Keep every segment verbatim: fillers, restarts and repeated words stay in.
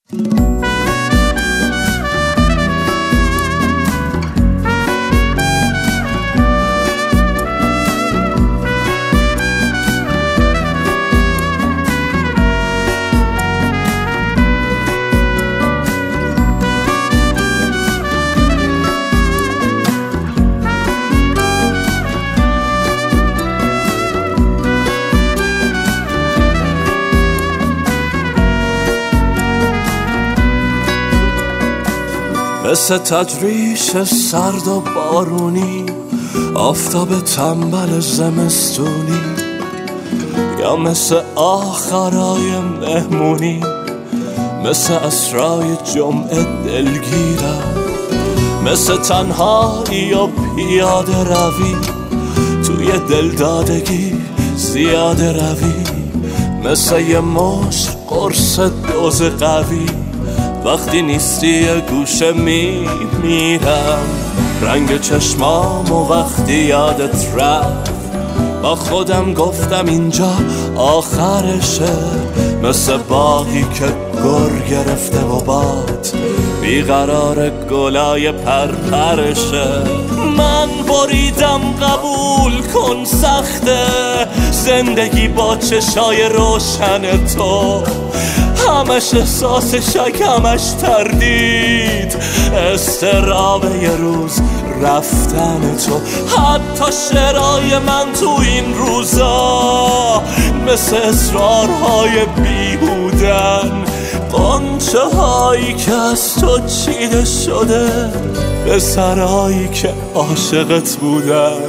مثل تجریش سرد و بارونی، آفتاب تنبل زمستونی، یا مثل آخرای مهمونی، مثل اسرای جمعه دلگیرم، مثل تنهایی و پیاده روی توی دلدادگی زیاده روی، مثل یه مشت قرص دوز قوی وقتی نیستی یه گوشه می میرم. رنگ چشمام و وقتی یادت رفت با خودم گفتم اینجا آخرشه، مثل باقی که گر گرفته و باد بیقرار گلای پرپرشه. من بریدم قبول کن سخته زندگی با چشای روشن تو، همش احساس شک همش تردید، استراب یه روز رفتن تو. حتی شعرهای من تو این روزا مثل اصرارهای بیهودن، قنچه هایی که از تو چیده شده به سرایی که عاشقت بودن.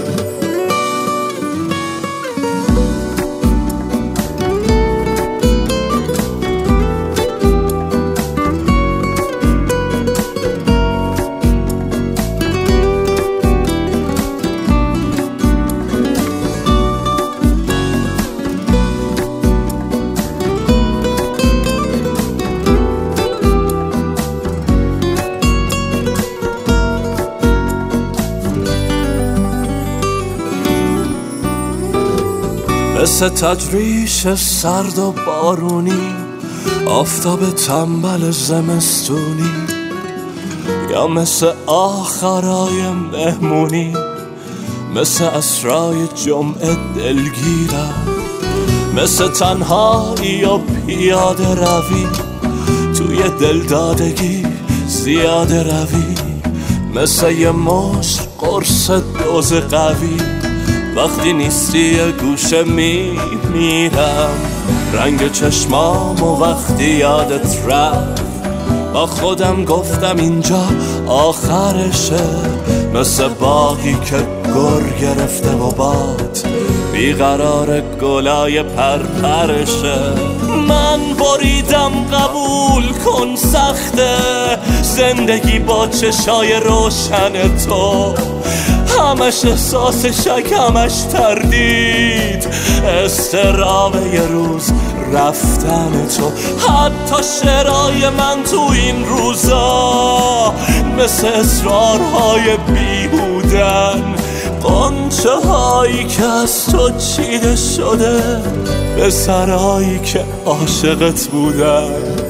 مثل تجریش سرد و بارونی، آفتاب تنبل زمستونی، یا مثل آخرای مهمونی، مثل اسرای جمعه دلگیرم، مثل تنهایی و پیاده روی توی دلدادگی زیاده روی، مثل یه مشت قرص دوز قوی وقتی نیستی یه گوشه می میرم. رنگ چشمام و وقتی یادت رفت با خودم گفتم اینجا آخرشه، مثل باقی که گر گرفته و باد بیقرار گلای پرپرشه. من بریدم قبول کن سخته زندگی با چشای روشن تو، همش احساس شک همش تردید، استراب یه روز رفتن تو. حتی شعرهای من تو این روزا مثل اصرارهای بیهودن، قنچه هایی که از تو چیده شده به سرایی که عاشقت بودن.